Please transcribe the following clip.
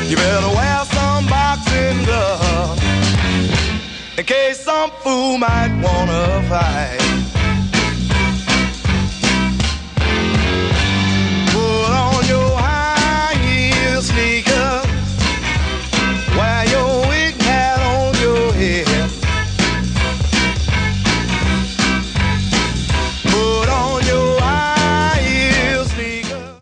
You better wear some boxing gloves in case some fool might wanna fight.